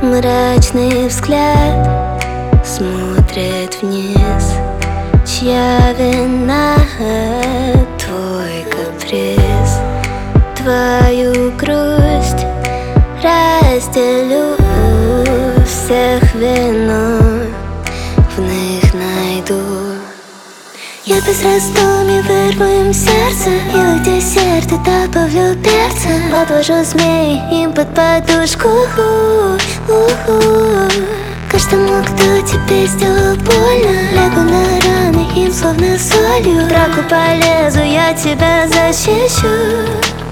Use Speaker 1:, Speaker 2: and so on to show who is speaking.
Speaker 1: Мрачный взгляд смотрит вниз. Чья вина твой каприз? Твою грусть разделю, всех виной в них найду. Я без раздумий вырву им сердце, и в десерт добавлю перца. Подложу змей им под подушку. Каждому, кто тебе сделал больно, лягу на раны им словно солью. В драку полезу, я тебя защищу.